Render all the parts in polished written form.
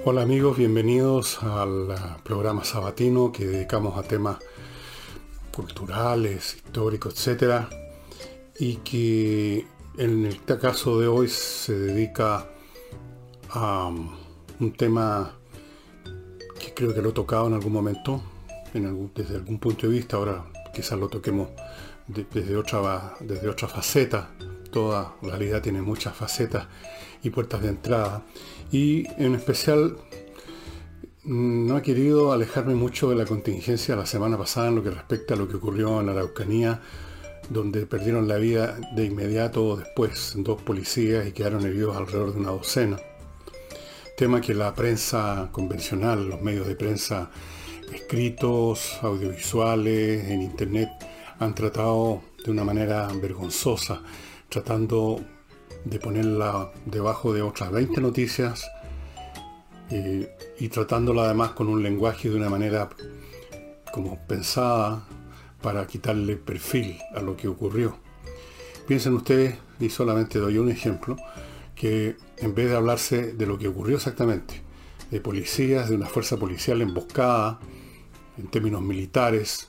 Hola amigos, bienvenidos al programa sabatino que dedicamos a temas culturales, históricos, etcétera, y que en el caso de hoy se dedica a un tema que creo que lo he tocado en algún momento, desde algún punto de vista. Ahora quizás lo toquemos desde otra faceta. Toda realidad tiene muchas facetas y puertas de entrada. Y en especial no he querido alejarme mucho de la contingencia la semana pasada en lo que respecta a lo que ocurrió en la Araucanía, donde perdieron la vida de inmediato después 2 policías y quedaron heridos alrededor de una docena. Tema que la prensa convencional, los medios de prensa escritos, audiovisuales, en internet, han tratado de una manera vergonzosa, tratando de ponerla debajo de otras 20 noticias y tratándola además con un lenguaje de una manera como pensada para quitarle perfil a lo que ocurrió. Piensen ustedes, y solamente doy un ejemplo, que en vez de hablarse de lo que ocurrió exactamente, de policías, de una fuerza policial emboscada en términos militares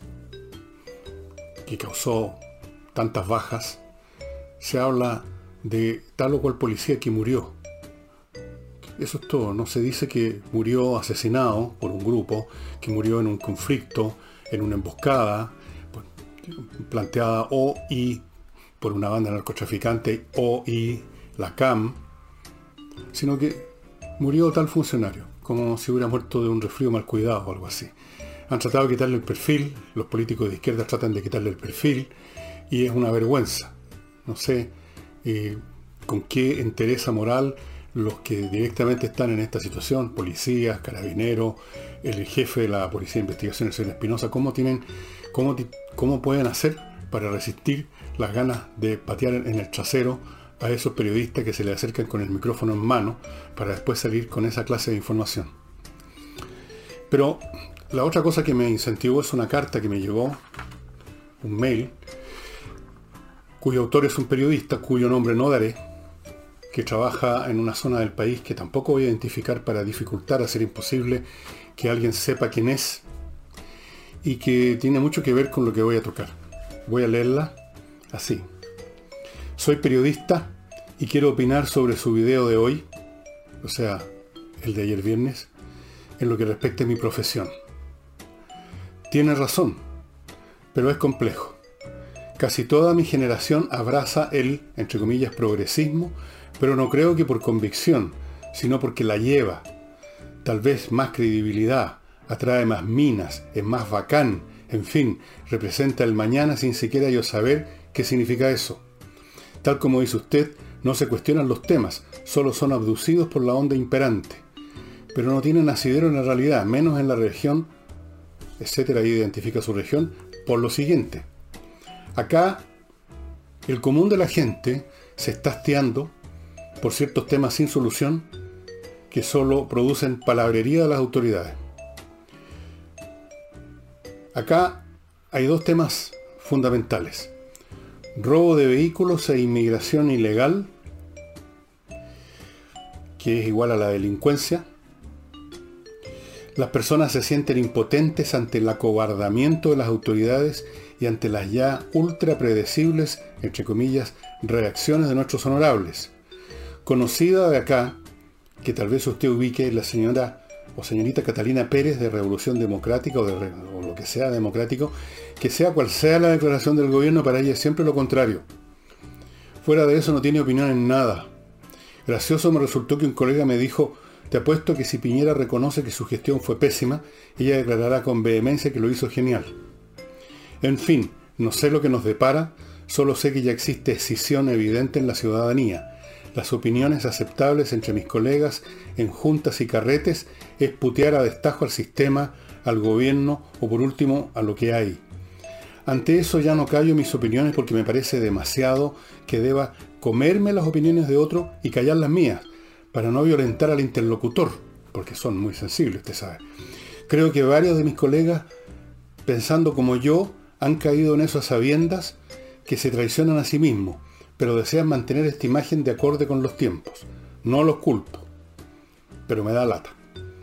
que causó tantas bajas, se habla de tal o cual policía que murió. Eso es todo. No se dice que murió asesinado por un grupo, que murió en un conflicto, en una emboscada planteada y por una banda narcotraficante y la CAM, sino que murió tal funcionario, como si hubiera muerto de un resfrío mal cuidado o algo así. Han tratado de quitarle el perfil, los políticos de izquierda tratan de quitarle el perfil, y es una vergüenza. No sé con qué entereza moral los que directamente están en esta situación, policías, carabineros, el jefe de la Policía de Investigación, el señor Espinosa, cómo pueden hacer para resistir las ganas de patear en el trasero a esos periodistas que se le acercan con el micrófono en mano para después salir con esa clase de información. Pero la otra cosa que me incentivó es una carta que me llegó, un mail, cuyo autor es un periodista cuyo nombre no daré, que trabaja en una zona del país que tampoco voy a identificar para dificultar, hacer imposible que alguien sepa quién es, y que tiene mucho que ver con lo que voy a tocar. Voy a leerla así. Soy periodista y quiero opinar sobre su video de hoy, o sea, el de ayer viernes, en lo que respecta a mi profesión. Tiene razón, pero es complejo. Casi toda mi generación abraza el, entre comillas, progresismo, pero no creo que por convicción, sino porque la lleva. Tal vez más credibilidad, atrae más minas, es más bacán, en fin, representa el mañana sin siquiera yo saber qué significa eso. Tal como dice usted, no se cuestionan los temas, solo son abducidos por la onda imperante. Pero no tienen asidero en la realidad, menos en la región, etcétera, y identifica su región, por lo siguiente. Acá, el común de la gente se está hastiando por ciertos temas sin solución que solo producen palabrería de las autoridades. Acá hay 2 temas fundamentales: robo de vehículos e inmigración ilegal, que es igual a la delincuencia. Las personas se sienten impotentes ante el acobardamiento de las autoridades y ante las ya ultra predecibles, entre comillas, reacciones de nuestros honorables. Conocida de acá, que tal vez usted ubique, la señora o señorita Catalina Pérez de Revolución Democrática o lo que sea democrático, que sea cual sea la declaración del gobierno, para ella es siempre lo contrario. Fuera de eso no tiene opinión en nada. Gracioso me resultó que un colega me dijo: te apuesto que si Piñera reconoce que su gestión fue pésima, ella declarará con vehemencia que lo hizo genial. En fin, no sé lo que nos depara, solo sé que ya existe escisión evidente en la ciudadanía. Las opiniones aceptables entre mis colegas en juntas y carretes es putear a destajo al sistema, al gobierno o por último a lo que hay. Ante eso ya no callo mis opiniones porque me parece demasiado que deba comerme las opiniones de otro y callar las mías, para no violentar al interlocutor, porque son muy sensibles, usted sabe. Creo que varios de mis colegas, pensando como yo, han caído en eso a sabiendas que se traicionan a sí mismos, pero desean mantener esta imagen de acorde con los tiempos. No los culpo, pero me da lata.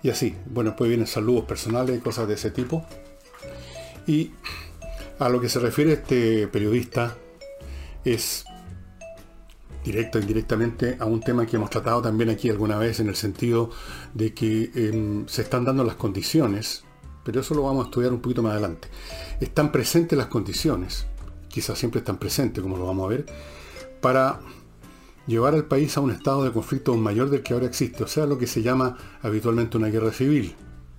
y así. Bueno, después vienen saludos personales y cosas de ese tipo. Y a lo que se refiere este periodista es directa o indirectamente a un tema que hemos tratado también aquí alguna vez, en el sentido de que se están dando las condiciones, pero eso lo vamos a estudiar un poquito más adelante. Están presentes las condiciones, quizás siempre están presentes, como lo vamos a ver, para llevar al país a un estado de conflicto mayor del que ahora existe, o sea, lo que se llama habitualmente una guerra civil.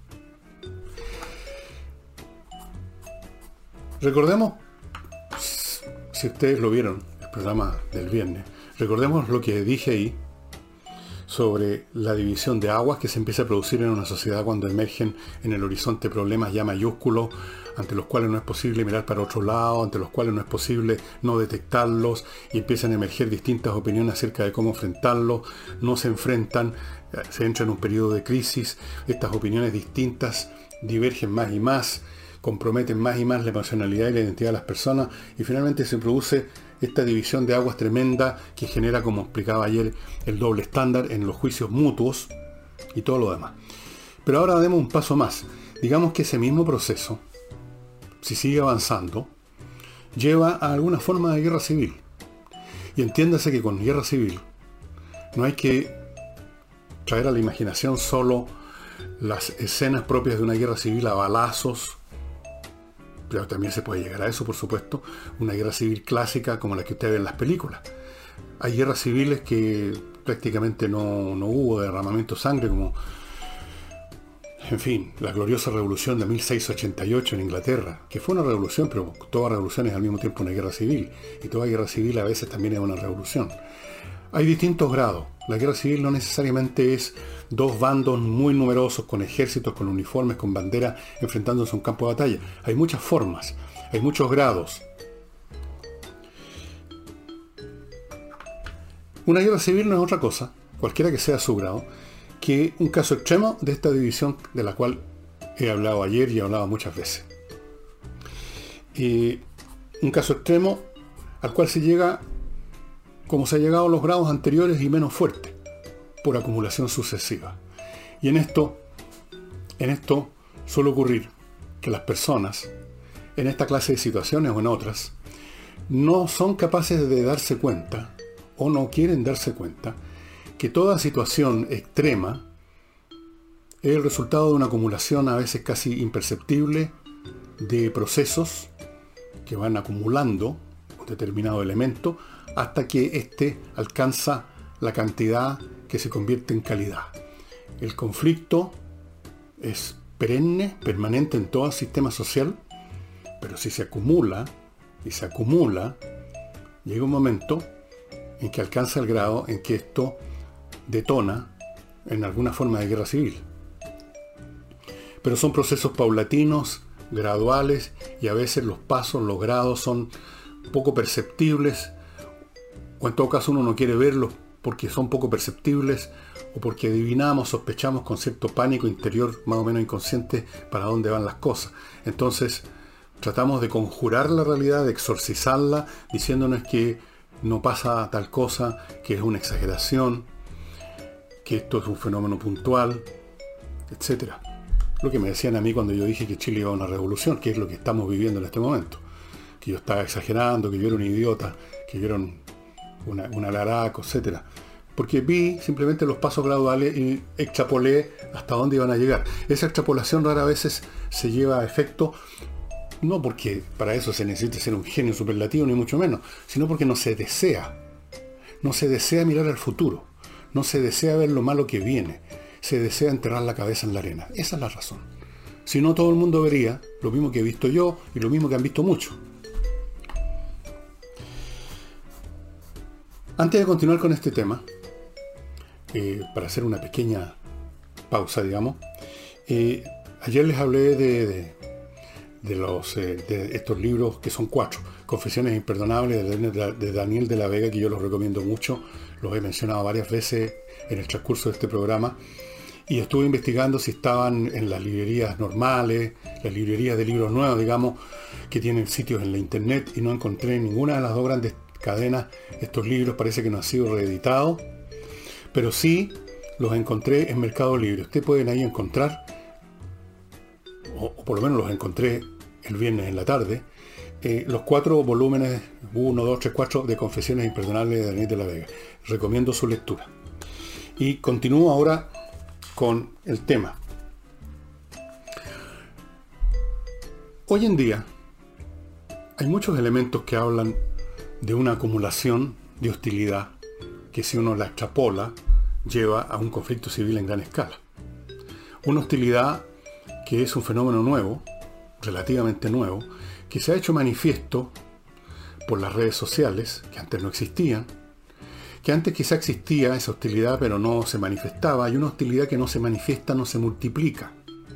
Recordemos, si ustedes lo vieron, el programa del viernes, recordemos lo que dije ahí sobre la división de aguas que se empieza a producir en una sociedad cuando emergen en el horizonte problemas ya mayúsculos, ante los cuales no es posible mirar para otro lado, ante los cuales no es posible no detectarlos, y empiezan a emerger distintas opiniones acerca de cómo enfrentarlos, no se enfrentan, se entra en un periodo de crisis, estas opiniones distintas divergen más y más, comprometen más y más la emocionalidad y la identidad de las personas, y finalmente se produce esta división de aguas tremenda que genera, como explicaba ayer, el doble estándar en los juicios mutuos y todo lo demás. Pero ahora demos un paso más. Digamos que ese mismo proceso, si sigue avanzando, lleva a alguna forma de guerra civil. Y entiéndase que con guerra civil no hay que traer a la imaginación solo las escenas propias de una guerra civil a balazos, pero también se puede llegar a eso, por supuesto, una guerra civil clásica como la que usted ve en las películas. Hay guerras civiles que prácticamente no hubo derramamiento de sangre, como, en fin, la gloriosa revolución de 1688 en Inglaterra, que fue una revolución, pero toda revolución es al mismo tiempo una guerra civil, y toda guerra civil a veces también es una revolución. Hay distintos grados. La guerra civil no necesariamente es dos bandos muy numerosos, con ejércitos, con uniformes, con banderas, enfrentándose a un campo de batalla. Hay muchas formas, hay muchos grados. Una guerra civil no es otra cosa, cualquiera que sea su grado, que un caso extremo de esta división de la cual he hablado ayer y he hablado muchas veces. Un caso extremo al cual se llega como se ha llegado a los grados anteriores y menos fuerte, por acumulación sucesiva. Y en esto suele ocurrir que las personas, en esta clase de situaciones o en otras, no son capaces de darse cuenta, o no quieren darse cuenta, que toda situación extrema es el resultado de una acumulación a veces casi imperceptible de procesos que van acumulando un determinado elemento hasta que éste alcanza la cantidad que se convierte en calidad. El conflicto es perenne, permanente en todo el sistema social, pero si se acumula y se acumula, llega un momento en que alcanza el grado en que esto detona en alguna forma de guerra civil. Pero son procesos paulatinos, graduales, y a veces los pasos, los grados son poco perceptibles, o en todo caso uno no quiere verlos porque son poco perceptibles, o porque adivinamos, sospechamos con cierto pánico interior más o menos inconsciente para dónde van las cosas. Entonces tratamos de conjurar la realidad, de exorcizarla, diciéndonos que no pasa tal cosa, que es una exageración, que esto es un fenómeno puntual, etc. Lo que me decían a mí cuando yo dije que Chile iba a una revolución, que es lo que estamos viviendo en este momento. Que yo estaba exagerando, que yo era un idiota, que yo era una laraco, etc. Porque vi simplemente los pasos graduales y extrapolé hasta dónde iban a llegar. Esa extrapolación rara vez se lleva a efecto, no porque para eso se necesite ser un genio superlativo, ni mucho menos, sino porque no se desea. No se desea mirar al futuro. No se desea ver lo malo que viene. Se desea enterrar la cabeza en la arena. Esa es la razón. Si no, todo el mundo vería lo mismo que he visto yo y lo mismo que han visto muchos. Antes de continuar con este tema, para hacer una pequeña pausa, digamos, ayer les hablé de estos libros que son 4, Confesiones Imperdonables de Daniel de la Vega, que yo los recomiendo mucho, los he mencionado varias veces en el transcurso de este programa, y estuve investigando si estaban en las librerías normales, las librerías de libros nuevos, digamos, que tienen sitios en la internet, y no encontré en ninguna de las dos grandes cadenas estos libros. Parece que no han sido reeditados, pero sí los encontré en Mercado Libre. Ustedes pueden ahí encontrar, o por lo menos los encontré el viernes en la tarde, los 4 volúmenes, 1, 2, 3, 4, de Confesiones Imperdonables de Daniel de la Vega. Recomiendo su lectura. Y continúo ahora con el tema. Hoy en día hay muchos elementos que hablan de una acumulación de hostilidad que, si uno la extrapola, lleva a un conflicto civil en gran escala. Una hostilidad que es un fenómeno nuevo, relativamente nuevo, que se ha hecho manifiesto por las redes sociales, que antes no existían, que antes quizá existía esa hostilidad pero no se manifestaba, y una hostilidad que no se manifiesta no se multiplica.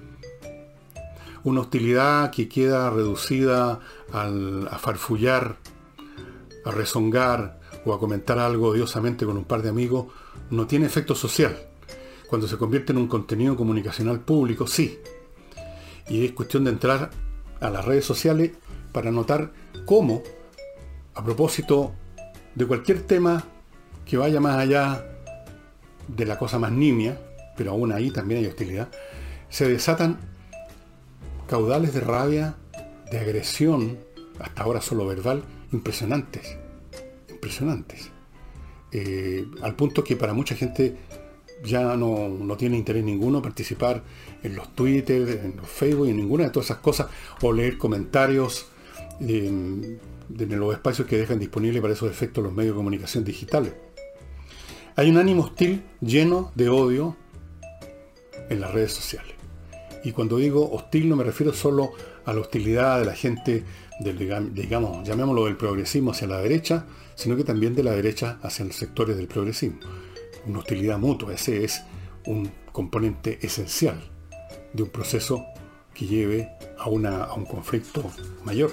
Una hostilidad que queda reducida a farfullar, a rezongar o a comentar algo odiosamente con un par de amigos, no tiene efecto social. Cuando se convierte en un contenido comunicacional público, sí. Y es cuestión de entrar a las redes sociales para notar cómo, a propósito de cualquier tema que vaya más allá de la cosa más nimia, pero aún ahí también hay hostilidad, se desatan caudales de rabia, de agresión, hasta ahora solo verbal, impresionantes. Impresionantes. Al punto que para mucha gente ya no tiene interés ninguno participar en los Twitter, en los Facebook, en ninguna de todas esas cosas, o leer comentarios de los espacios que dejan disponibles para esos efectos los medios de comunicación digitales. Hay un ánimo hostil lleno de odio en las redes sociales. Y cuando digo hostil no me refiero solo a la hostilidad de la gente, digamos, llamémoslo del progresismo hacia la derecha, sino que también de la derecha hacia los sectores del progresismo. Una hostilidad mutua, ese es un componente esencial de un proceso que lleve a un conflicto mayor.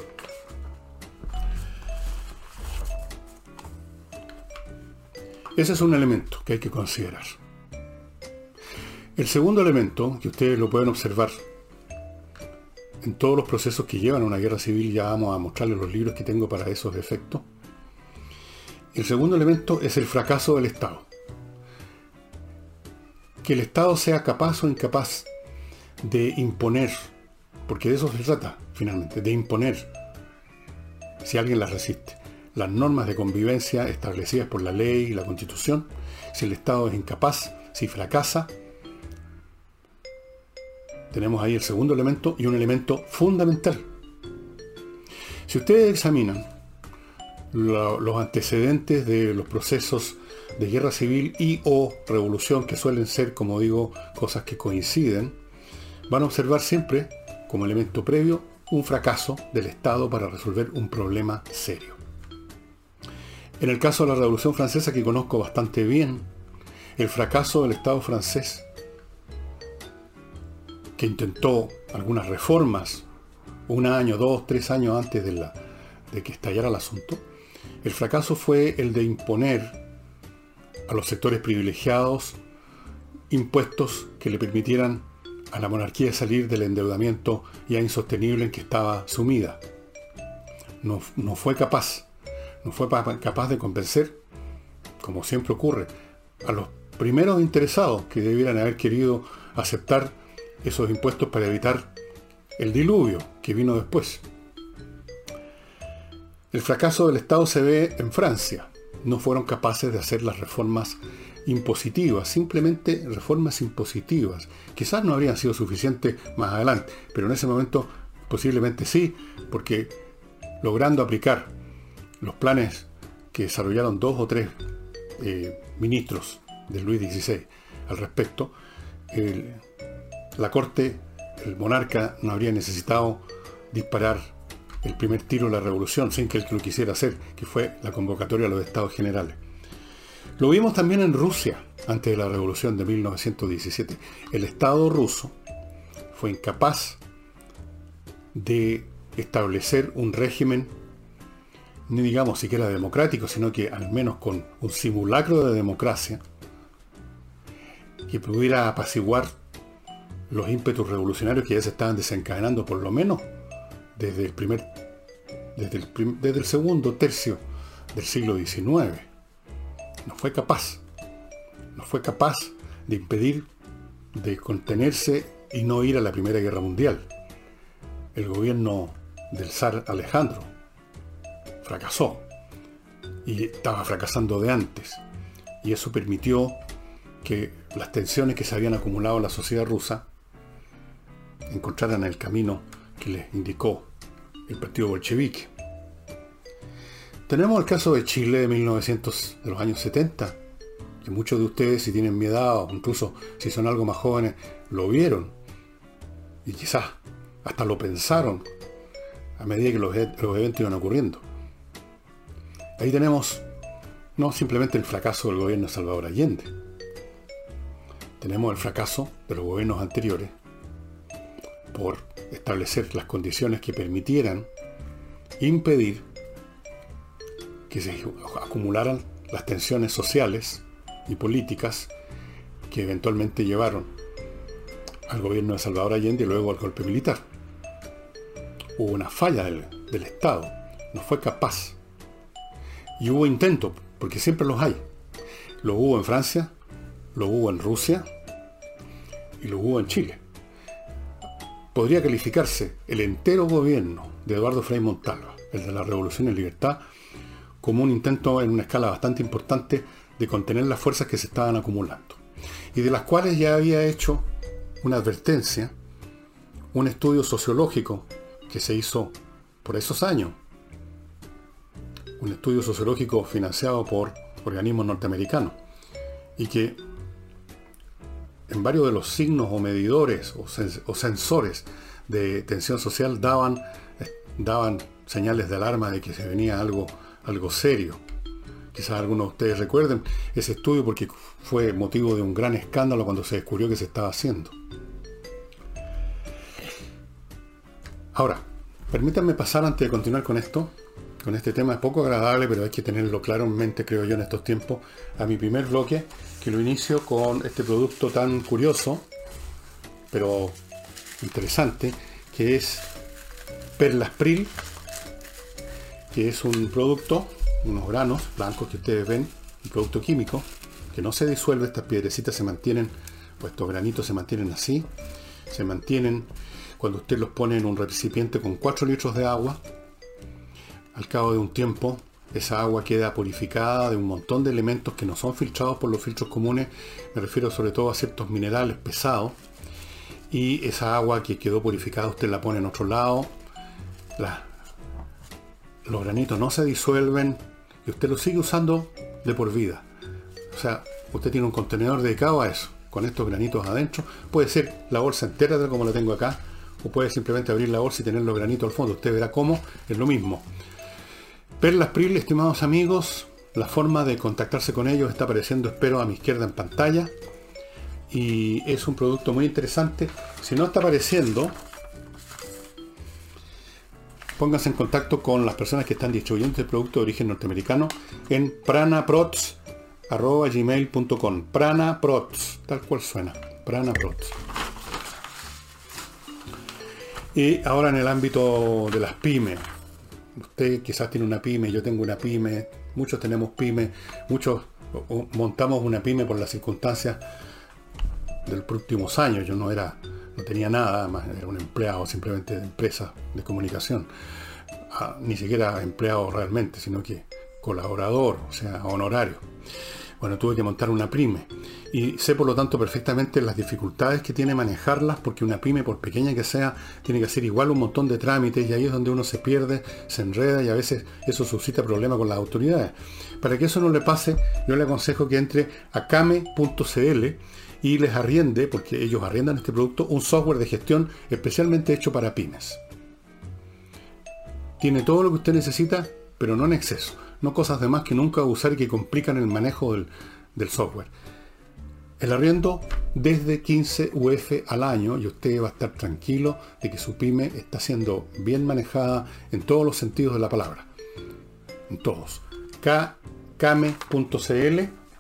Ese es un elemento que hay que considerar. El segundo elemento, que ustedes lo pueden observar en todos los procesos que llevan a una guerra civil, ya vamos a mostrarles los libros que tengo para esos efectos. El segundo elemento es el fracaso del Estado. Que el Estado sea capaz o incapaz de imponer, porque de eso se trata finalmente, de imponer, si alguien las resiste, las normas de convivencia establecidas por la ley y la Constitución. Si el Estado es incapaz, si fracasa, tenemos ahí el segundo elemento, y un elemento fundamental. Si ustedes examinan los antecedentes de los procesos de guerra civil y o revolución, que suelen ser, como digo, cosas que coinciden, van a observar siempre, como elemento previo, un fracaso del Estado para resolver un problema serio. En el caso de la Revolución Francesa, que conozco bastante bien, el fracaso del Estado francés, que intentó algunas reformas 1 año, 2, 3 años antes de que estallara el asunto, el fracaso fue el de imponer a los sectores privilegiados impuestos que le permitieran a la monarquía salir del endeudamiento ya insostenible en que estaba sumida. No fue capaz de convencer, como siempre ocurre, a los primeros interesados que debieran haber querido aceptar esos impuestos para evitar el diluvio que vino después. El fracaso del Estado se ve en Francia. No fueron capaces de hacer las reformas impositivas, simplemente reformas impositivas. Quizás no habrían sido suficientes más adelante, pero en ese momento posiblemente sí, porque logrando aplicar los planes que desarrollaron 2 o 3 ministros de Luis XVI al respecto, la corte, el monarca, no habría necesitado disparar el primer tiro de la revolución sin que él lo quisiera hacer, que fue la convocatoria a los Estados Generales. Lo vimos también en Rusia, antes de la revolución de 1917. El Estado ruso fue incapaz de establecer un régimen, ni digamos siquiera democrático, sino que al menos con un simulacro de democracia, que pudiera apaciguar los ímpetus revolucionarios que ya se estaban desencadenando, por lo menos desde el segundo tercio del siglo XIX. No fue capaz de impedir, de contenerse y no ir a la Primera Guerra Mundial. El gobierno del zar Alejandro fracasó y estaba fracasando de antes, y eso permitió que las tensiones que se habían acumulado en la sociedad rusa encontraran el camino que les indicó el partido bolchevique. Tenemos el caso de Chile de de los años 70, que muchos de ustedes, si tienen mi edad o incluso si son algo más jóvenes, lo vieron y quizás hasta lo pensaron a medida que los eventos iban ocurriendo. Ahí tenemos no simplemente el fracaso del gobierno de Salvador Allende, tenemos el fracaso de los gobiernos anteriores por establecer las condiciones que permitieran impedir que se acumularan las tensiones sociales y políticas que eventualmente llevaron al gobierno de Salvador Allende y luego al golpe militar. Hubo una falla del Estado, no fue capaz. Y hubo intentos, porque siempre los hay. Lo hubo en Francia, lo hubo en Rusia y lo hubo en Chile. Podría calificarse el entero gobierno de Eduardo Frei Montalva, el de la Revolución en Libertad, como un intento en una escala bastante importante de contener las fuerzas que se estaban acumulando, y de las cuales ya había hecho una advertencia, un estudio sociológico que se hizo por esos años, un estudio sociológico financiado por organismos norteamericanos, y que en varios de los signos o medidores o sensores de tensión social daban señales de alarma de que se venía algo serio. Quizás algunos de ustedes recuerden ese estudio porque fue motivo de un gran escándalo cuando se descubrió que se estaba haciendo. Ahora, permítanme pasar antes de continuar con esto, con este tema. Es poco agradable, pero hay que tenerlo claro en mente, creo yo, en estos tiempos, a mi primer bloque, que lo inicio con este producto tan curioso, pero interesante, que es Perlaspril, que es un producto, unos granos blancos que ustedes ven, un producto químico, que no se disuelve. Estas piedrecitas se mantienen, pues estos granitos se mantienen así, se mantienen cuando usted los pone en un recipiente con 4 litros de agua. Al cabo de un tiempo, esa agua queda purificada de un montón de elementos que no son filtrados por los filtros comunes. Me refiero sobre todo a ciertos minerales pesados. Y esa agua que quedó purificada usted la pone en otro lado. Los granitos no se disuelven y usted los sigue usando de por vida. O sea, usted tiene un contenedor dedicado a eso, con estos granitos adentro. Puede ser la bolsa entera, como la tengo acá, o puede simplemente abrir la bolsa y tener los granitos al fondo. Usted verá cómo es lo mismo. Perlaspril, estimados amigos, la forma de contactarse con ellos está apareciendo, espero, a mi izquierda en pantalla. Y es un producto muy interesante. Si no está apareciendo, pónganse en contacto con las personas que están distribuyendo este producto de origen norteamericano en pranaprots@gmail.com. Pranaprots, tal cual suena, Pranaprots. Y ahora en el ámbito de las pymes. Usted quizás tiene una pyme, yo tengo una pyme, muchos tenemos pyme, muchos montamos una pyme por las circunstancias de los últimos años. Yo no tenía nada, más era un empleado simplemente de empresa de comunicación, ni siquiera empleado realmente, sino que colaborador, o sea, honorario. Bueno, tuve que montar una pyme y sé por lo tanto perfectamente las dificultades que tiene manejarlas, porque una pyme, por pequeña que sea, tiene que hacer igual un montón de trámites, y ahí es donde uno se pierde, se enreda, y a veces eso suscita problemas con las autoridades. Para que eso no le pase, yo le aconsejo que entre a kame.cl y les arriende, porque ellos arriendan este producto, un software de gestión especialmente hecho para pymes. Tiene todo lo que usted necesita, pero no en exceso. No cosas de más que nunca usar y que complican el manejo del software. El arriendo desde 15 UF al año, y usted va a estar tranquilo de que su pyme está siendo bien manejada en todos los sentidos de la palabra. En todos. kame.cl.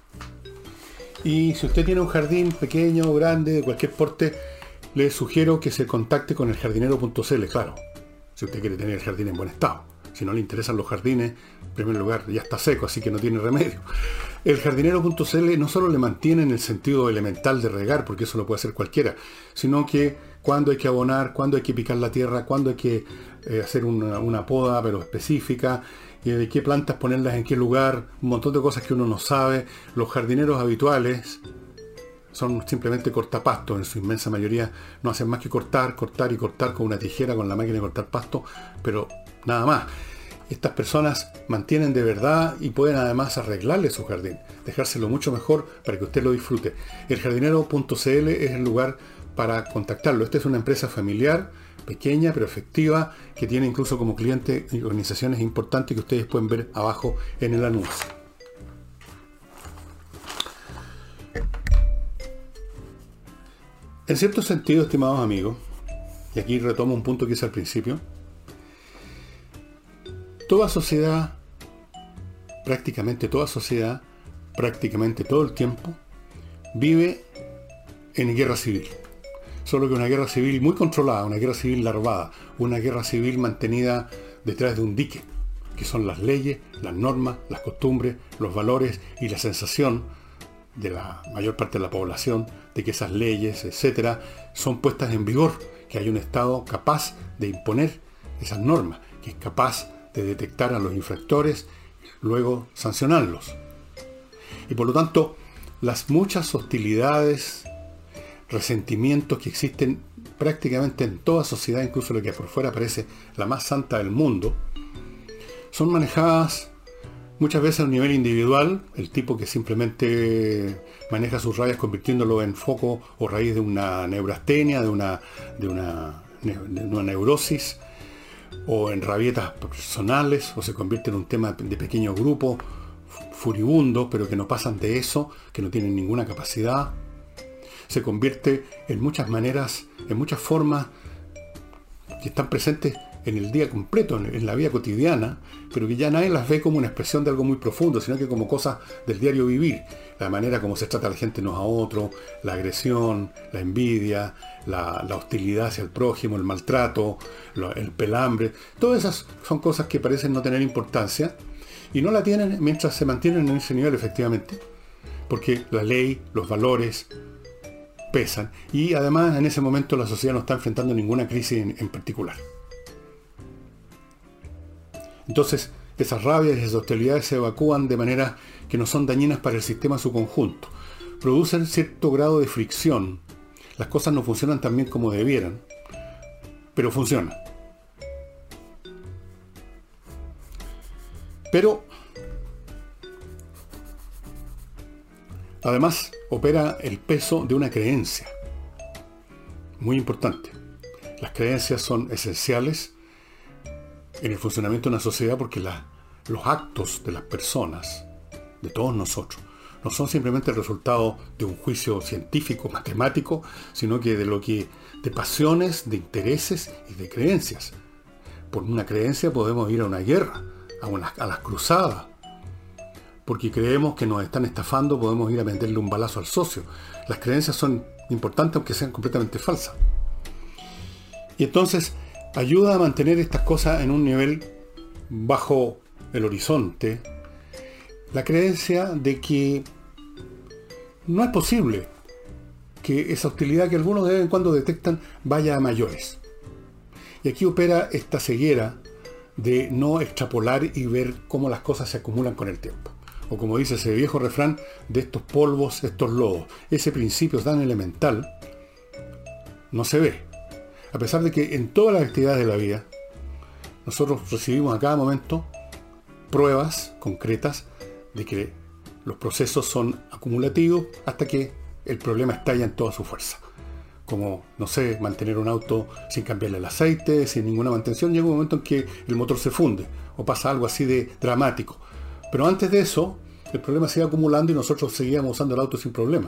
Y si usted tiene un jardín pequeño o grande, de cualquier porte, le sugiero que se contacte con eljardinero.cl, claro. Si usted quiere tener el jardín en buen estado. Si no le interesan los jardines, en primer lugar ya está seco, así que no tiene remedio. El jardinero.cl no solo le mantiene en el sentido elemental de regar, porque eso lo puede hacer cualquiera, sino que cuando hay que abonar, cuando hay que picar la tierra, cuando hay que hacer una poda pero específica, de qué plantas ponerlas en qué lugar, un montón de cosas que uno no sabe. Los jardineros habituales son simplemente cortapastos, en su inmensa mayoría no hacen más que cortar y cortar con una tijera, con la máquina de cortar pasto, pero nada más. Estas personas mantienen de verdad y pueden además arreglarle su jardín, dejárselo mucho mejor para que usted lo disfrute. El jardinero.cl es el lugar para contactarlo. Esta es una empresa familiar, pequeña pero efectiva, que tiene incluso como cliente organizaciones importantes que ustedes pueden ver abajo en el anuncio. En cierto sentido, estimados amigos, y aquí retomo un punto que hice al principio, prácticamente toda sociedad, prácticamente todo el tiempo, vive en guerra civil. Solo que una guerra civil muy controlada, una guerra civil larvada, una guerra civil mantenida detrás de un dique, que son las leyes, las normas, las costumbres, los valores y la sensación de la mayor parte de la población de que esas leyes, etcétera, son puestas en vigor, que hay un Estado capaz de imponer esas normas, que es capaz de detectar a los infractores, luego sancionarlos. Y por lo tanto, las muchas hostilidades, resentimientos que existen prácticamente en toda sociedad, incluso lo que por fuera parece la más santa del mundo, son manejadas muchas veces a un nivel individual, el tipo que simplemente maneja sus rabias convirtiéndolo en foco o raíz de una neurastenia, de una neurosis, o en rabietas personales, o se convierte en un tema de pequeño grupo furibundo, pero que no pasan de eso, que no tienen ninguna capacidad. Se convierte en muchas maneras, en muchas formas que están presentes en el día completo, en la vida cotidiana, pero que ya nadie las ve como una expresión de algo muy profundo, sino que como cosas del diario vivir. La manera como se trata a la gente unos a otros, la agresión, la envidia, la hostilidad hacia el prójimo, el maltrato, el pelambre. Todas esas son cosas que parecen no tener importancia y no la tienen mientras se mantienen en ese nivel, efectivamente, porque la ley, los valores pesan y además en ese momento la sociedad no está enfrentando ninguna crisis en particular. Entonces, esas rabias y esas hostilidades se evacúan de manera que no son dañinas para el sistema en su conjunto. Producen cierto grado de fricción. Las cosas no funcionan tan bien como debieran, pero funcionan. Pero, además, opera el peso de una creencia. Muy importante. Las creencias son esenciales en el funcionamiento de una sociedad porque los actos de las personas, de todos nosotros, no son simplemente el resultado de un juicio científico, matemático, sino que de pasiones, de intereses y de creencias. Por una creencia podemos ir a una guerra, a las cruzadas. Porque creemos que nos están estafando, podemos ir a meterle un balazo al socio. Las creencias son importantes aunque sean completamente falsas. Y entonces ayuda a mantener estas cosas en un nivel bajo el horizonte, la creencia de que no es posible que esa hostilidad que algunos de vez en cuando detectan vaya a mayores. Y aquí opera esta ceguera de no extrapolar y ver cómo las cosas se acumulan con el tiempo. O como dice ese viejo refrán, de estos polvos, estos lodos. Ese principio tan elemental no se ve. A pesar de que en todas las actividades de la vida, nosotros recibimos a cada momento pruebas concretas de que los procesos son acumulativos hasta que el problema estalla en toda su fuerza. Como, no sé, mantener un auto sin cambiarle el aceite, sin ninguna mantención, llega un momento en que el motor se funde, o pasa algo así de dramático. Pero antes de eso, el problema se iba acumulando y nosotros seguíamos usando el auto sin problema.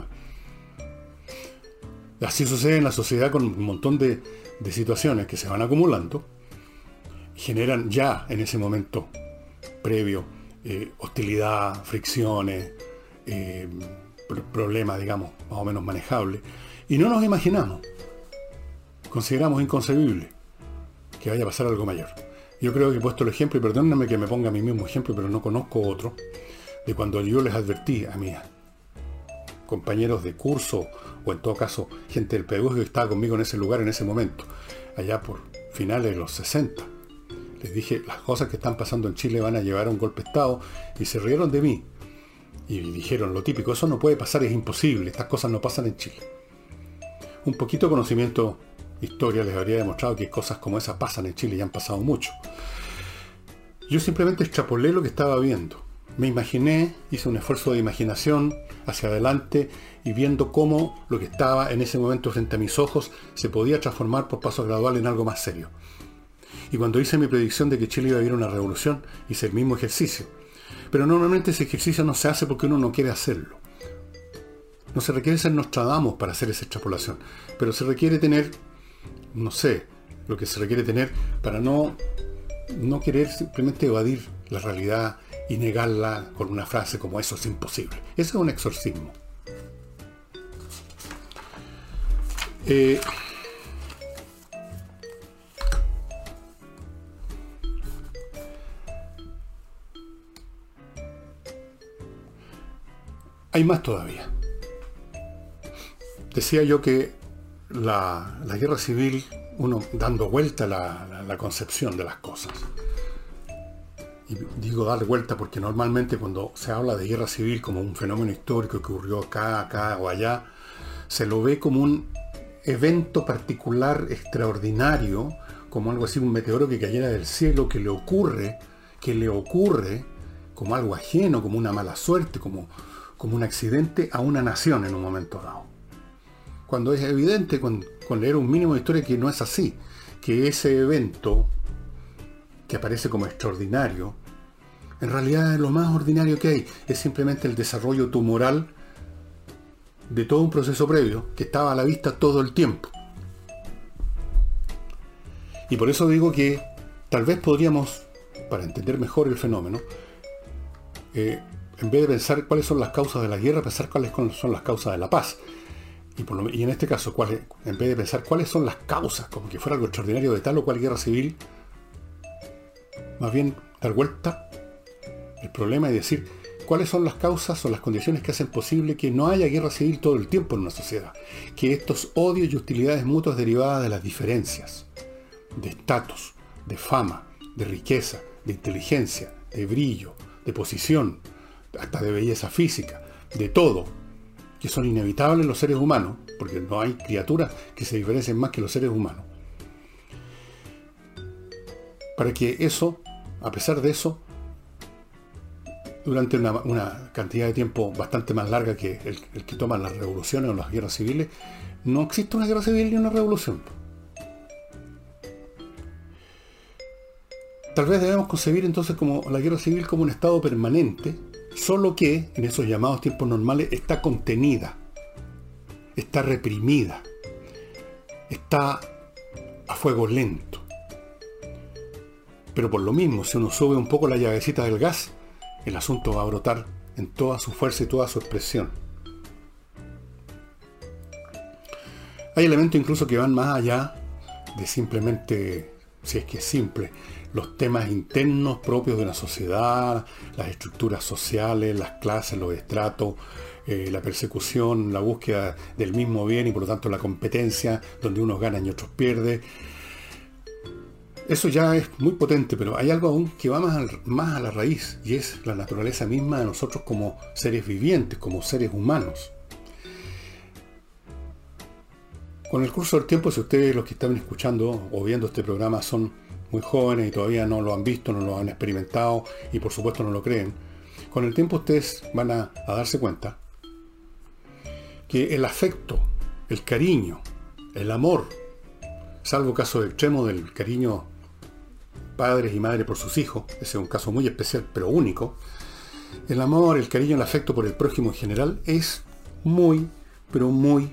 Así sucede en la sociedad con un montón de situaciones que se van acumulando, generan ya en ese momento previo hostilidad, fricciones, problemas, digamos, más o menos manejables, y no nos imaginamos, consideramos inconcebible que vaya a pasar algo mayor. Yo creo que he puesto el ejemplo, y perdónenme que me ponga a mí mismo ejemplo, pero no conozco otro, de cuando yo les advertí a mis compañeros de curso, o en todo caso, gente del PDU que estaba conmigo en ese lugar, en ese momento, allá por finales de los 60. Les dije, las cosas que están pasando en Chile van a llevar a un golpe de Estado, y se rieron de mí. Y dijeron lo típico, eso no puede pasar, es imposible, estas cosas no pasan en Chile. Un poquito de conocimiento, historia, les habría demostrado que cosas como esas pasan en Chile y han pasado mucho. Yo simplemente extrapolé lo que estaba viendo. Me imaginé, hice un esfuerzo de imaginación hacia adelante y viendo cómo lo que estaba en ese momento frente a mis ojos se podía transformar por pasos graduales en algo más serio. Y cuando hice mi predicción de que Chile iba a vivir una revolución, hice el mismo ejercicio. Pero normalmente ese ejercicio no se hace porque uno no quiere hacerlo. No se requiere ser Nostradamus para hacer esa extrapolación, pero se requiere tener, no sé, lo que se requiere tener para no querer simplemente evadir la realidad y negarla con una frase como eso es imposible. Eso es un exorcismo. Hay más todavía. Decía yo que la guerra civil, uno dando vuelta a la concepción de las cosas. Y digo dar vuelta porque normalmente cuando se habla de guerra civil como un fenómeno histórico que ocurrió acá o allá, se lo ve como un evento particular extraordinario, como algo así, un meteoro que cayera del cielo, que le ocurre como algo ajeno, como una mala suerte, como un accidente a una nación en un momento dado. Cuando es evidente con leer un mínimo de historia que no es así, que ese evento que aparece como extraordinario, en realidad es lo más ordinario que hay, es simplemente el desarrollo tumoral de todo un proceso previo que estaba a la vista todo el tiempo. Y por eso digo que tal vez podríamos, para entender mejor el fenómeno, en vez de pensar cuáles son las causas de la guerra, pensar cuáles son las causas de la paz. Y en este caso, en vez de pensar cuáles son las causas, como que fuera algo extraordinario de tal o cual guerra civil, más bien dar vuelta el problema y decir cuáles son las causas o las condiciones que hacen posible que no haya guerra civil todo el tiempo en una sociedad. Que estos odios y hostilidades mutuas derivadas de las diferencias, de estatus, de fama, de riqueza, de inteligencia, de brillo, de posición, hasta de belleza física, de todo, que son inevitables en los seres humanos, porque no hay criaturas que se diferencien más que los seres humanos. Para que eso, a pesar de eso, durante una cantidad de tiempo bastante más larga que el que toman las revoluciones o las guerras civiles, no existe una guerra civil ni una revolución. Tal vez debemos concebir entonces como la guerra civil como un estado permanente, solo que en esos llamados tiempos normales está contenida, está reprimida, está a fuego lento. Pero por lo mismo, si uno sube un poco la llavecita del gas, el asunto va a brotar en toda su fuerza y toda su expresión. Hay elementos incluso que van más allá de simplemente, si es que es simple, los temas internos propios de una sociedad, las estructuras sociales, las clases, los estratos, la persecución, la búsqueda del mismo bien y por lo tanto la competencia, donde unos ganan y otros pierden. Eso ya es muy potente, pero hay algo aún que va más a la raíz, y es la naturaleza misma de nosotros como seres vivientes, como seres humanos. Con el curso del tiempo, si ustedes, los que están escuchando o viendo este programa, son muy jóvenes y todavía no lo han visto, no lo han experimentado y por supuesto no lo creen, con el tiempo ustedes van a darse cuenta que el afecto, el cariño, el amor, salvo caso extremo del cariño padres y madres por sus hijos, ese es un caso muy especial pero único, el amor, el cariño, el afecto por el prójimo en general es muy, pero muy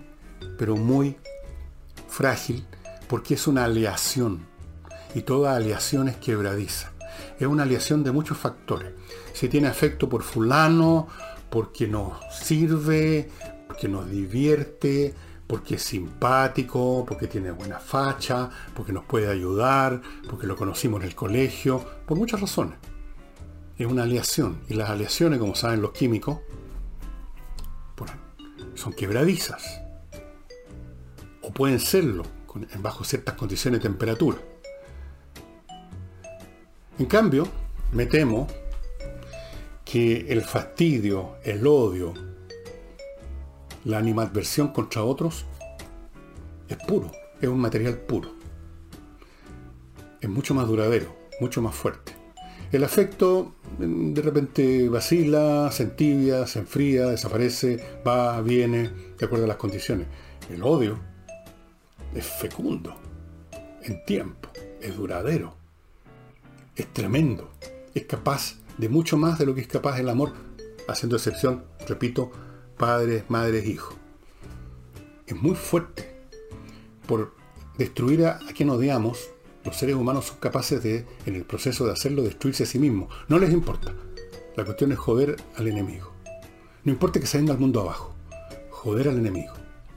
frágil, porque es una aleación, y toda aleación es quebradiza. Es una aleación de muchos factores. Se tiene afecto por fulano, porque nos sirve, porque nos divierte, porque es simpático, porque tiene buena facha, porque nos puede ayudar, porque lo conocimos en el colegio, por muchas razones. Es una aleación. Y las aleaciones, como saben los químicos, son quebradizas. O pueden serlo bajo ciertas condiciones de temperatura. En cambio, me temo que el fastidio, el odio, la animadversión contra otros es puro, es un material puro. Es mucho más duradero, mucho más fuerte. El afecto de repente vacila, se entibia, se enfría, desaparece, va, viene, de acuerdo a las condiciones. El odio es fecundo, en tiempo, es duradero, es tremendo, es capaz de mucho más de lo que es capaz el amor, haciendo excepción, repito, padres, madres, hijos. Es muy fuerte. Por destruir a quien odiamos, los seres humanos son capaces de, en el proceso de hacerlo, destruirse a sí mismos. No les importa. La cuestión es joder al enemigo. No importa que se venga al mundo abajo. Joder al enemigo.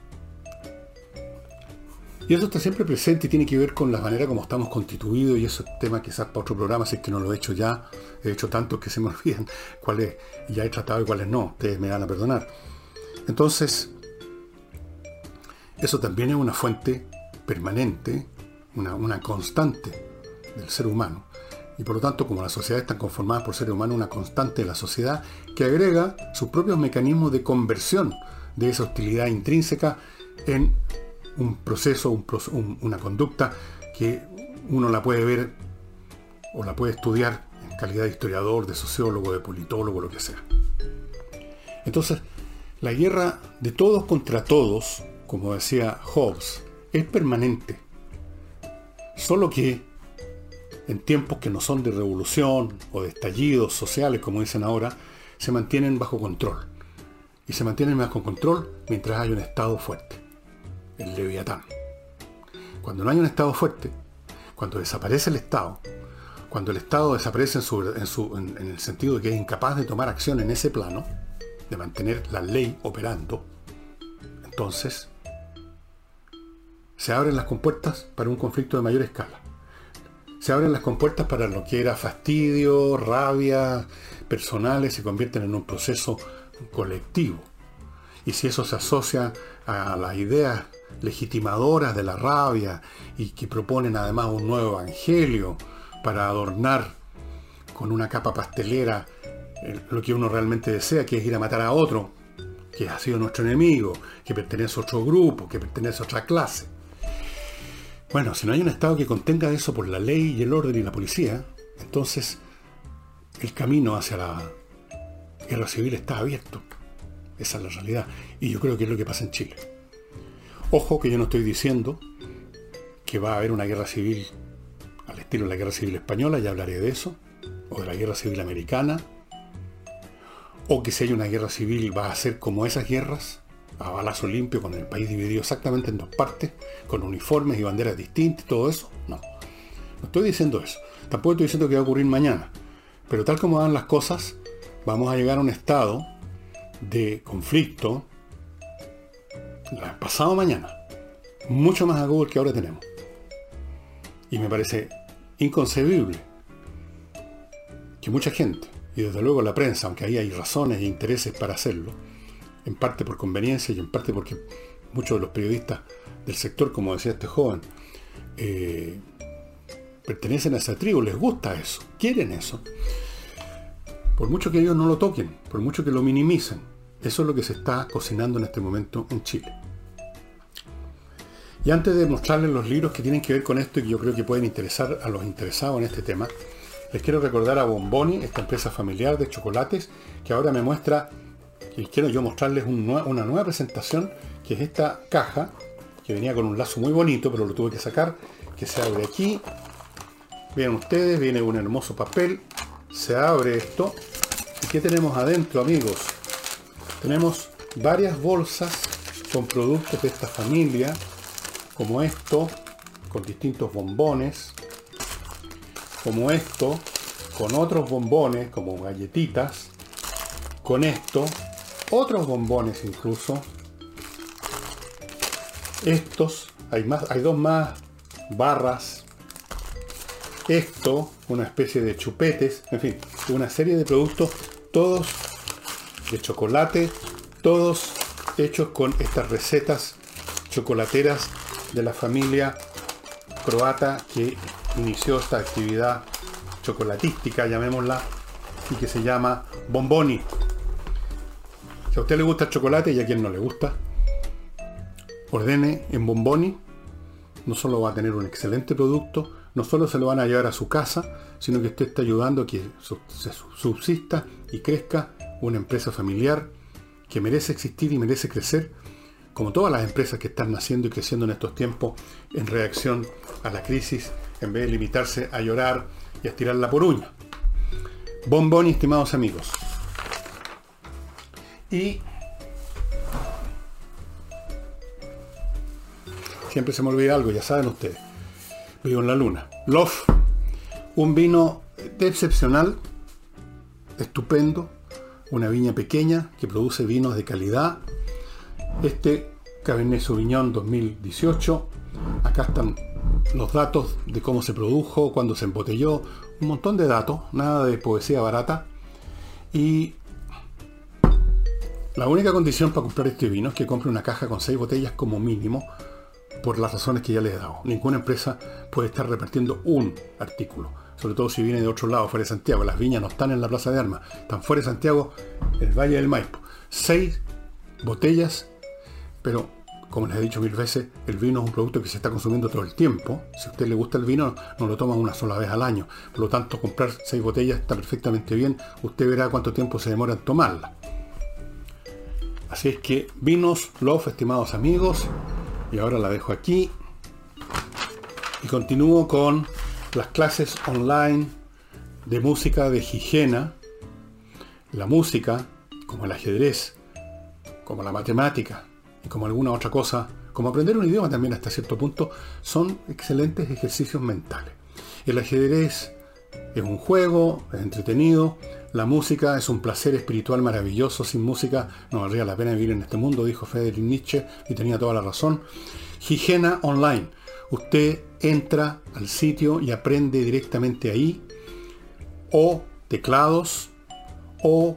Y eso está siempre presente y tiene que ver con la manera como estamos constituidos, y eso es tema quizás para otro programa, si es que no lo he hecho ya. He hecho tantos que se me olvidan cuáles ya he tratado y cuáles no. Ustedes me van a perdonar. Entonces, eso también es una fuente permanente, una constante del ser humano. Y por lo tanto, como las sociedades están conformadas por seres humanos, una constante de la sociedad que agrega sus propios mecanismos de conversión de esa hostilidad intrínseca en un proceso, una conducta que uno la puede ver o la puede estudiar en calidad de historiador, de sociólogo, de politólogo, lo que sea. Entonces, la guerra de todos contra todos, como decía Hobbes, es permanente. Solo que en tiempos que no son de revolución o de estallidos sociales, como dicen ahora, se mantienen bajo control. Y se mantienen bajo control mientras hay un Estado fuerte. El Leviatán. Cuando no hay un Estado fuerte, cuando desaparece el Estado, cuando el Estado desaparece en el sentido de que es incapaz de tomar acción en ese plano, de mantener la ley operando, entonces se abren las compuertas para un conflicto de mayor escala. Se abren las compuertas para lo que era fastidio, rabia, personales, se convierten en un proceso colectivo. Y si eso se asocia a las ideas legitimadoras de la rabia y que proponen además un nuevo evangelio para adornar con una capa pastelera lo que uno realmente desea, que es ir a matar a otro, que ha sido nuestro enemigo, que pertenece a otro grupo, que pertenece a otra clase. Bueno, si no hay un Estado que contenga eso por la ley y el orden y la policía, entonces el camino hacia la guerra civil está abierto. Esa es la realidad. Y yo creo que es lo que pasa en Chile. Ojo que yo no estoy diciendo que va a haber una guerra civil al estilo de la guerra civil española, ya hablaré de eso, o de la guerra civil americana, o que si hay una guerra civil va a ser como esas guerras, a balazo limpio, con el país dividido exactamente en dos partes, con uniformes y banderas distintas y todo eso. No, no estoy diciendo eso. Tampoco estoy diciendo que va a ocurrir mañana. Pero tal como van las cosas, vamos a llegar a un estado de conflicto pasado mañana, mucho más agudo que ahora tenemos. Y me parece inconcebible que mucha gente, y desde luego la prensa, aunque ahí hay razones e intereses para hacerlo, en parte por conveniencia y en parte porque muchos de los periodistas del sector, como decía este joven, pertenecen a esa tribu, les gusta eso, quieren eso. Por mucho que ellos no lo toquen, por mucho que lo minimicen, eso es lo que se está cocinando en este momento en Chile. Y antes de mostrarles los libros que tienen que ver con esto y que yo creo que pueden interesar a los interesados en este tema, les quiero recordar a Bonboni, esta empresa familiar de chocolates, que ahora me muestra, y quiero yo mostrarles una nueva presentación, que es esta caja, que venía con un lazo muy bonito, pero lo tuve que sacar, que se abre aquí. Vean ustedes, viene un hermoso papel, se abre esto, y ¿qué tenemos adentro, amigos? Tenemos varias bolsas con productos de esta familia, como esto, con distintos bombones, como esto, con otros bombones, como galletitas, con esto, otros bombones incluso, estos, hay dos más, barras, esto, una especie de chupetes, en fin, una serie de productos, todos de chocolate, todos hechos con estas recetas chocolateras de la familia croata que inició esta actividad chocolatística, llamémosla, y que se llama Bomboni. Si a usted le gusta el chocolate y a quien no le gusta, ordene en Bomboni. No solo va a tener un excelente producto, no solo se lo van a llevar a su casa, sino que usted está ayudando a que se subsista y crezca una empresa familiar que merece existir y merece crecer, como todas las empresas que están naciendo y creciendo en estos tiempos en reacción a la crisis, en vez de limitarse a llorar y a estirar la poruña. Bomboni, estimados amigos. Y siempre se me olvida algo, ya saben ustedes. Vivo en la luna. Love, un vino excepcional, estupendo, una viña pequeña que produce vinos de calidad. Este Cabernet Sauvignon 2018, acá están los datos de cómo se produjo, cuándo se embotelló, un montón de datos, nada de poesía barata. Y la única condición para comprar este vino es que compre una caja con 6 botellas como mínimo, por las razones que ya les he dado. Ninguna empresa puede estar repartiendo un artículo, sobre todo si viene de otro lado, fuera de Santiago. Las viñas no están en la Plaza de Armas, están fuera de Santiago, el Valle del Maipo. 6 botellas, pero como les he dicho 1000 veces, el vino es un producto que se está consumiendo todo el tiempo. Si a usted le gusta el vino, no lo toma una sola vez al año. Por lo tanto, comprar 6 botellas está perfectamente bien. Usted verá cuánto tiempo se demora en tomarla. Así es que, vinos Love, estimados amigos. Y ahora la dejo aquí. Y continúo con las clases online de música de Gigena. La música, como el ajedrez, como la matemática y como alguna otra cosa, como aprender un idioma también hasta cierto punto, son excelentes ejercicios mentales. El ajedrez es un juego, es entretenido. La música es un placer espiritual maravilloso. Sin música no valdría la pena vivir en este mundo, dijo Friedrich Nietzsche, y tenía toda la razón. Gigena Online. Usted entra al sitio y aprende directamente ahí, o teclados, o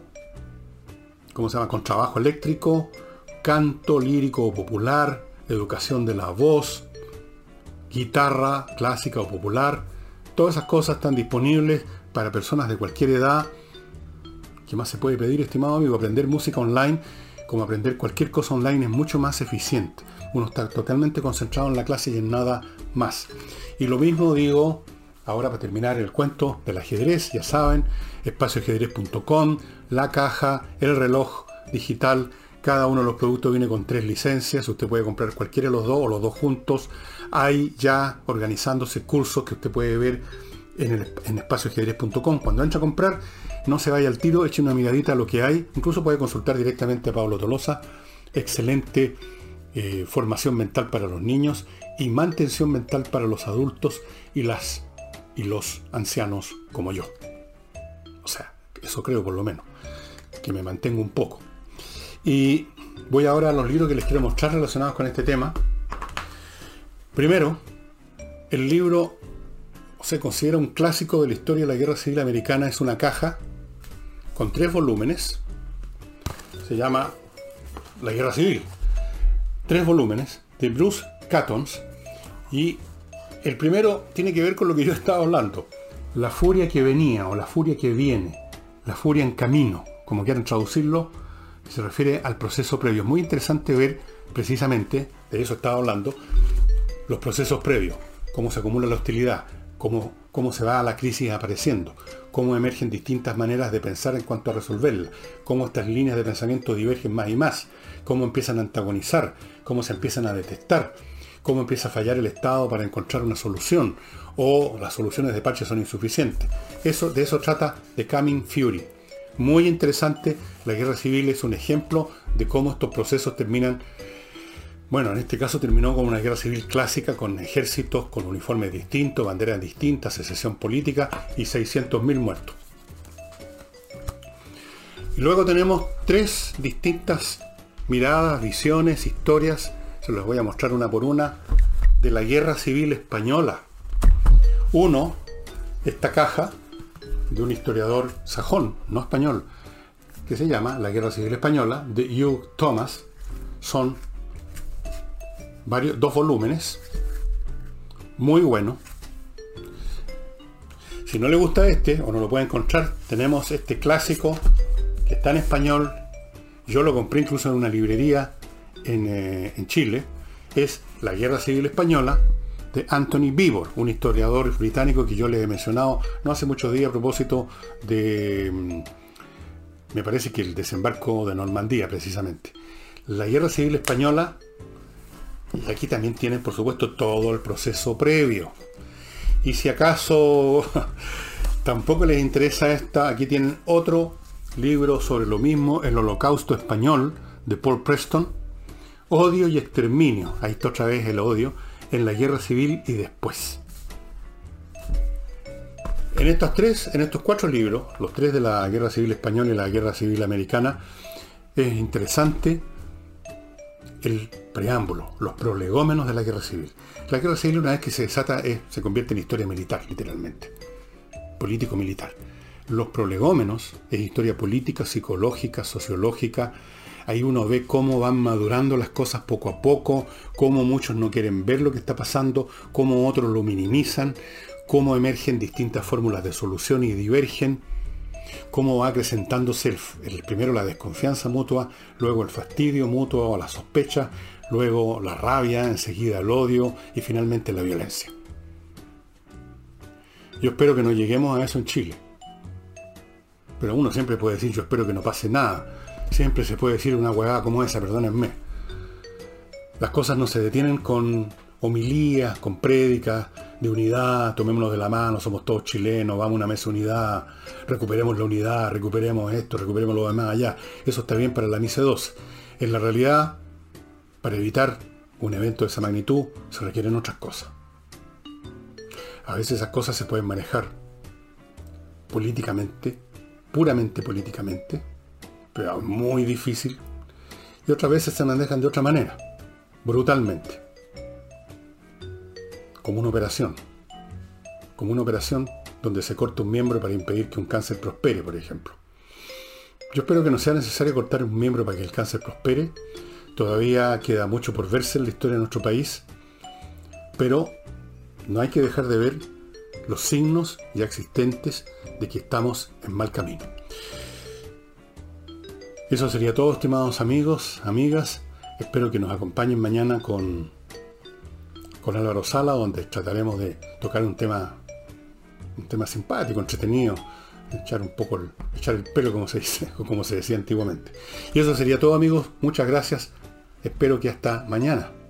contrabajo eléctrico, canto lírico o popular, educación de la voz, guitarra clásica o popular. Todas esas cosas están disponibles para personas de cualquier edad. ¿Qué más se puede pedir, estimado amigo? Aprender música online, como aprender cualquier cosa online, es mucho más eficiente. Uno está totalmente concentrado en la clase y en nada más. Y lo mismo digo ahora para terminar el cuento del ajedrez. Ya saben, espacioajedrez.com, la caja, el reloj digital. Cada uno de los productos viene con 3 licencias. Usted puede comprar cualquiera de los dos o los dos juntos. Hay ya organizándose cursos que usted puede ver en espacioajedrez.com. Cuando entra a comprar, no se vaya al tiro, eche una miradita a lo que hay. Incluso puede consultar directamente a Pablo Tolosa. Excelente formación mental para los niños y mantención mental para los adultos y los ancianos como yo. O sea, eso creo por lo menos, que me mantengo un poco. Y voy ahora a los libros que les quiero mostrar relacionados con este tema. Primero, el libro se considera un clásico de la historia de la Guerra Civil Americana. Es una caja con 3 volúmenes. Se llama La Guerra Civil. 3 volúmenes de Bruce Catons. Y el primero tiene que ver con lo que yo estaba hablando. La furia que venía o la furia que viene. La furia en camino, como quieran traducirlo. Se refiere al proceso previo. Es muy interesante ver precisamente, de eso estaba hablando, los procesos previos. Cómo se acumula la hostilidad. Cómo se va a la crisis apareciendo, cómo emergen distintas maneras de pensar en cuanto a resolverla, cómo estas líneas de pensamiento divergen más y más, cómo empiezan a antagonizar, cómo se empiezan a detestar, cómo empieza a fallar el Estado para encontrar una solución, o las soluciones de parche son insuficientes. De eso trata The Coming Fury. Muy interesante. La guerra civil es un ejemplo de cómo estos procesos terminan. Bueno, en este caso terminó con una guerra civil clásica, con ejércitos, con uniformes distintos, banderas distintas, secesión política y 600.000 muertos. Y luego tenemos 3 distintas miradas, visiones, historias Se los voy a mostrar una por una, de la Guerra Civil Española. Uno, esta caja de un historiador sajón, no español, que se llama La Guerra Civil Española, de Hugh Thomas. Son dos volúmenes, muy buenos. Si no le gusta este, o no lo puede encontrar, tenemos este clásico, que está en español. Yo lo compré incluso en una librería en Chile. Es La Guerra Civil Española, de Anthony Beevor, un historiador británico que yo les he mencionado no hace muchos días a propósito de, me parece que el desembarco de Normandía, precisamente. La Guerra Civil Española, y aquí también tienen, por supuesto, todo el proceso previo. Y si acaso tampoco les interesa esta, aquí tienen otro libro sobre lo mismo, El Holocausto Español, de Paul Preston, Odio y Exterminio. Ahí está otra vez el odio en la Guerra Civil y después. En estos 4 libros, los 3 de la Guerra Civil Española y la Guerra Civil Americana, es interesante el preámbulo, los prolegómenos de la Guerra Civil. La Guerra Civil, una vez que se desata, se convierte en historia militar, literalmente. Político-militar. Los prolegómenos es historia política, psicológica, sociológica. Ahí uno ve cómo van madurando las cosas poco a poco, cómo muchos no quieren ver lo que está pasando, cómo otros lo minimizan, cómo emergen distintas fórmulas de solución y divergen, cómo va acrecentándose primero la desconfianza mutua, luego el fastidio mutuo o la sospecha, luego la rabia, enseguida el odio y finalmente la violencia. Yo espero que no lleguemos a eso en Chile. Pero uno siempre puede decir, yo espero que no pase nada. Siempre se puede decir una huevada como esa, perdónenme. Las cosas no se detienen con homilías, con prédicas de unidad, tomémonos de la mano, somos todos chilenos, vamos a una mesa de unidad, recuperemos la unidad, recuperemos esto, recuperemos lo demás allá. Eso está bien para la misa 2. En la realidad, para evitar un evento de esa magnitud, se requieren otras cosas. A veces esas cosas se pueden manejar políticamente, puramente políticamente, pero muy difícil. Y otras veces se manejan de otra manera, brutalmente. Como una operación donde se corta un miembro para impedir que un cáncer prospere, por ejemplo. Yo espero que no sea necesario cortar un miembro para que el cáncer prospere. Todavía queda mucho por verse en la historia de nuestro país, pero no hay que dejar de ver los signos ya existentes de que estamos en mal camino. Eso sería todo, estimados amigos, amigas. Espero que nos acompañen mañana con Álvaro Sala, donde trataremos de tocar un tema simpático, entretenido, echar el pelo, como se dice, o como se decía antiguamente. Y eso sería todo, amigos. Muchas gracias. Espero que hasta mañana.